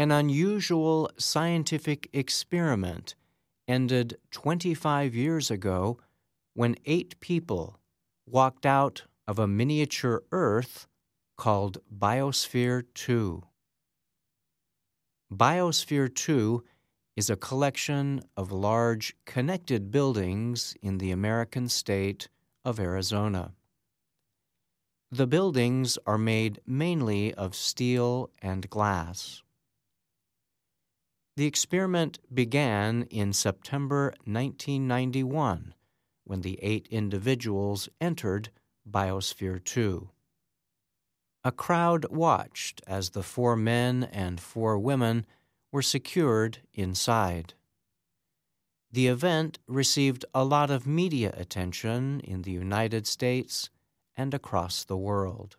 An unusual scientific experiment ended 25 years ago when 8 people walked out of a miniature Earth called Biosphere 2. Biosphere 2 is a collection of large connected buildings in the American state of Arizona. The buildings are made mainly of steel and glass. The experiment began in September 1991 when the 8 individuals entered Biosphere 2. A crowd watched as the 4 men and 4 women were secured inside. The event received a lot of media attention in the United States and across the world.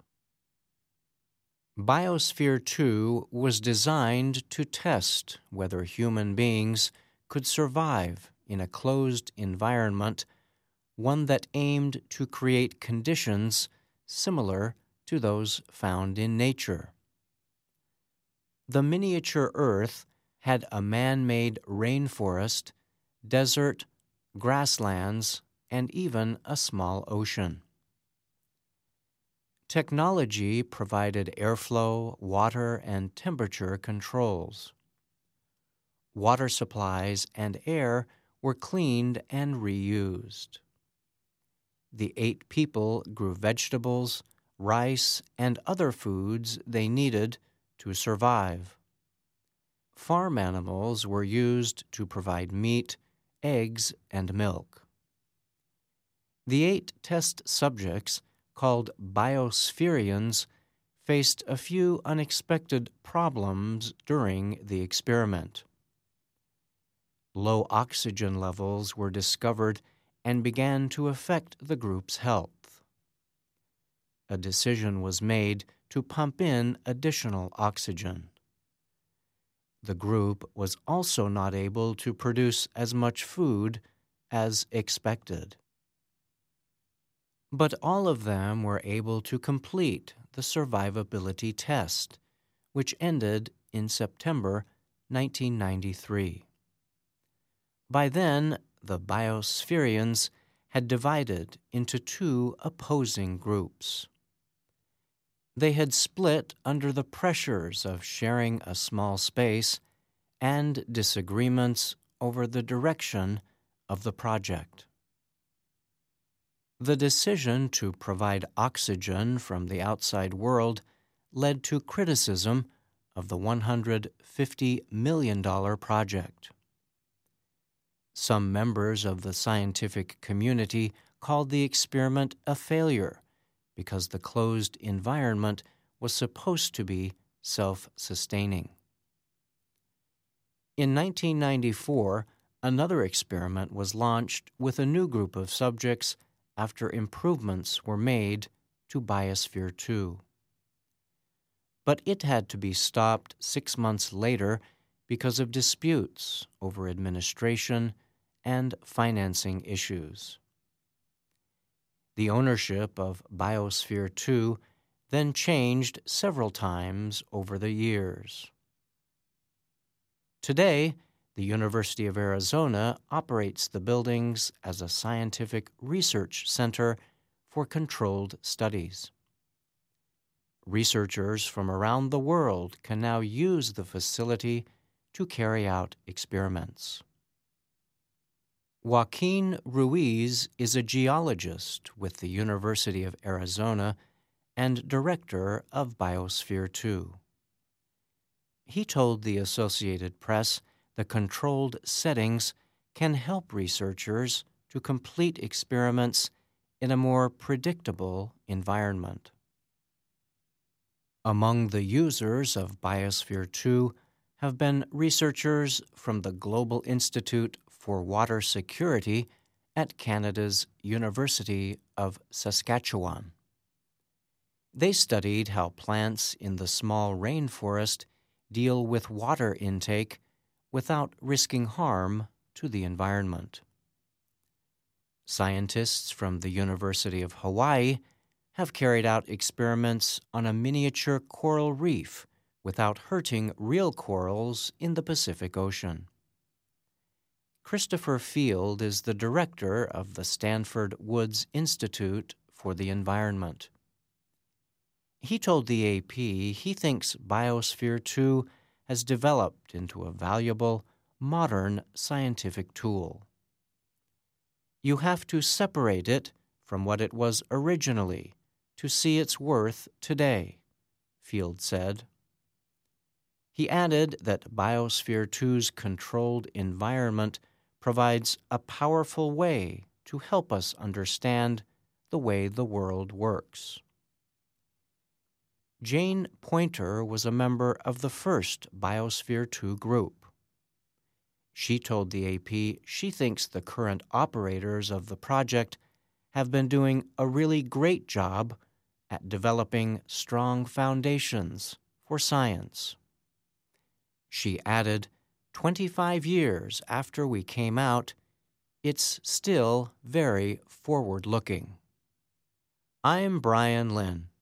Biosphere 2 was designed to test whether human beings could survive in a closed environment, one that aimed to create conditions similar to those found in nature. The miniature Earth had a man-made rainforest, desert, grasslands, and even a small ocean. Technology provided airflow, water, and temperature controls. Water supplies and air were cleaned and reused. The 8 people grew vegetables, rice, and other foods they needed to survive. Farm animals were used to provide meat, eggs, and milk. The 8 test subjects, called biospherians, faced a few unexpected problems during the experiment. Low oxygen levels were discovered and began to affect the group's health. A decision was made to pump in additional oxygen. The group was also not able to produce as much food as expected. But all of them were able to complete the survivability test, which ended in September 1993. By then, the biospherians had divided into 2 opposing groups. They had split under the pressures of sharing a small space and disagreements over the direction of the project. The decision to provide oxygen from the outside world led to criticism of the $150 million project. Some members of the scientific community called the experiment a failure because the closed environment was supposed to be self-sustaining. In 1994, another experiment was launched with a new group of subjects after improvements were made to Biosphere 2. But it had to be stopped 6 months later because of disputes over administration and financing issues. The ownership of Biosphere 2 then changed several times over the years. Today, the University of Arizona operates the buildings as a scientific research center for controlled studies. Researchers from around the world can now use the facility to carry out experiments. Joaquin Ruiz is a geologist with the University of Arizona and director of Biosphere 2. He told the Associated Press the controlled settings can help researchers to complete experiments in a more predictable environment. Among the users of Biosphere 2 have been researchers from the Global Institute for Water Security at Canada's University of Saskatchewan. They studied how plants in the small rainforest deal with water intake without risking harm to the environment. Scientists from the University of Hawaii have carried out experiments on a miniature coral reef without hurting real corals in the Pacific Ocean. Christopher Field is the director of the Stanford Woods Institute for the Environment. He told the AP he thinks Biosphere 2 has developed into a valuable, modern scientific tool. You have to separate it from what it was originally to see its worth today, Field said. He added that Biosphere 2's controlled environment provides a powerful way to help us understand the way the world works. Jane Pointer was a member of the first Biosphere 2 group. She told the AP she thinks the current operators of the project have been doing a really great job at developing strong foundations for science. She added, 25 years after we came out, it's still very forward-looking. I'm Brian Lynn.